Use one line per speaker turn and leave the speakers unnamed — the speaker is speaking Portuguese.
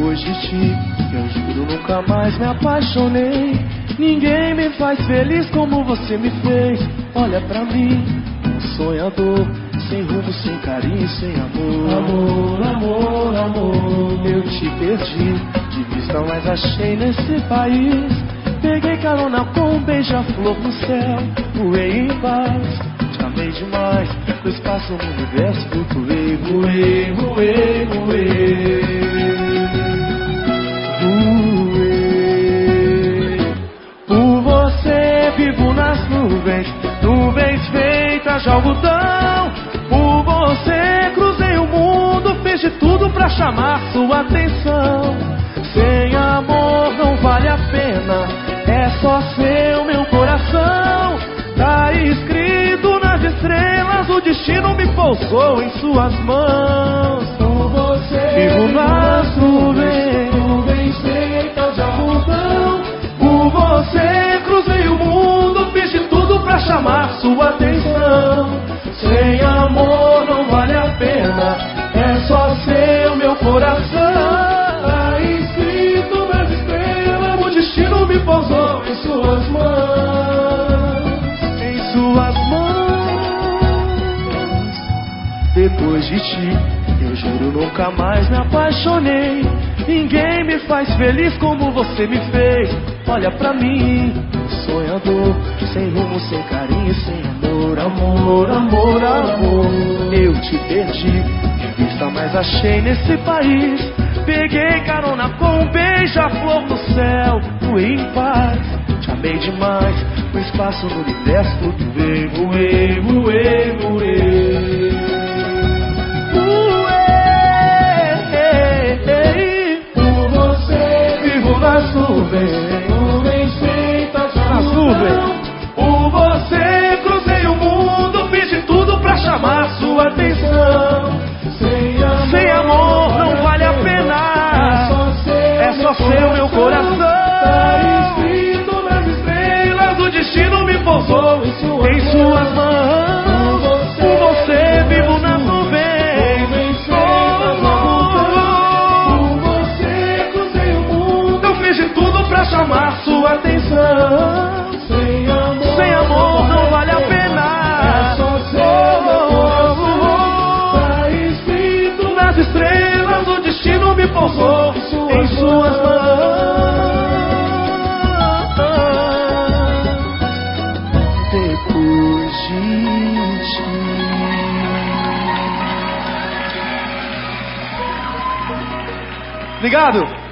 Depois de ti, eu juro nunca mais me apaixonei. Ninguém me faz feliz como você me fez. Olha pra mim, um sonhador, sem rumo, sem carinho, sem amor. Amor, amor, amor. Eu te perdi de vista, mas achei nesse país. Peguei carona com um beija-flor no céu, voei em paz. Te amei demais, no espaço, no universo, flutuei, voei, voei, voei. Por você vivo nas nuvens, nuvens feitas de algodão. Por você cruzei o mundo, fiz de tudo pra chamar sua atenção. Sem amor não vale a pena, é só seu meu coração. Tá escrito nas estrelas, o destino me pousou em suas mãos. Por você vivo nas nuvens, nuvens feitas de algodão. Por você cruzei o mundo, fiz de tudo pra chamar sua atenção. Sem amor não vale a pena, é só seu meu coração. Tá escrito nas estrelas, o destino me pousou em suas mãos. Em suas mãos. Depois de ti, eu juro nunca mais me apaixonei. Ninguém me faz feliz como você me fez. Olha pra mim, sonhador, sem rumo, sem carinho, sem amor. Amor, amor, amor. Eu te perdi de vista, mas achei nesse país. Peguei carona com um beija-flor no céu, voei em paz. Te amei demais, no espaço, no universo, flutuei, voei, voei, voei. Nas nuvens, nuvens feitas de algodão. Por você cruzei o mundo, fiz de tudo pra chamar sua atenção. Sem amor não vale a pena, é só seu meu coração. Tá escrito nas estrelas, o destino me pousou em suas mãos. Por você vivo nas nuvens, nuvens feitas de algodão. Por você cruzei o mundo, fiz de tudo pra chamar sua atenção. Sem amor não vale a pena, é só seu meu coração. Tá escrito nas estrelas, o destino me pousou em suas mãos. Depois de ti. Obrigado.